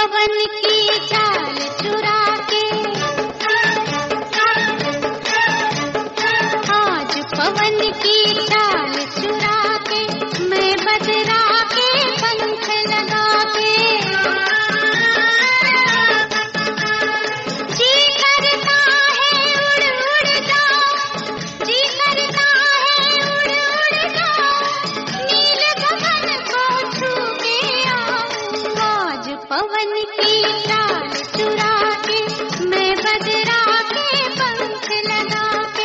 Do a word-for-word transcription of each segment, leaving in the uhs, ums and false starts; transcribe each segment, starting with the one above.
पवन की चाल चुरा के, आज पवन की चाल चुरा के, मैं बदरा के पंख लगा के, जी करता है उड़ उड़ जाऊं, जी करता है उड़ उड़ जाऊं, नील गगन को छू के आऊं। आज पवन की चाल चुरा के, मैं बदरा के पंख लगा के।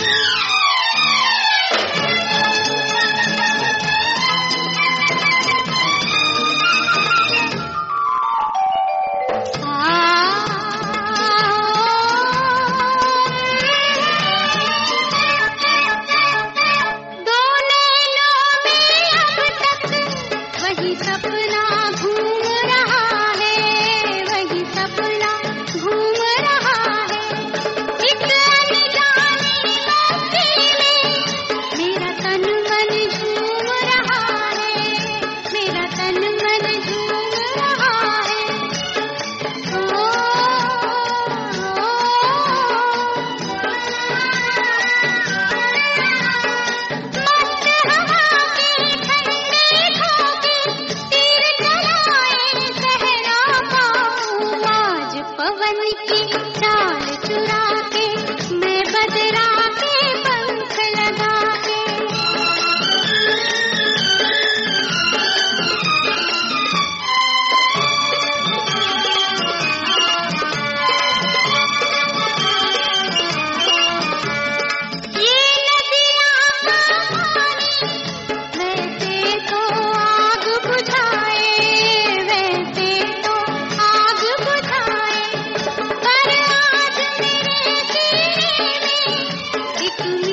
वही सपना घूम रहा है, वही सपना घूम रहा है, एक अनजानी मस्ती में मेरा तन मन झूम रहा है, मेरा तन मन झूम रहा है। ओ, मस्त हवा के ठंडे झोंके तीर चलाए सहरा पाऊं। आज पवन की चाल चुरा के, मैं बदरा के पंख लगा के। ये नदियाँ का पानी वैसे तो आग बुझाए, वैसे तो आग बुझाए, पर आज मेरे सीने में एक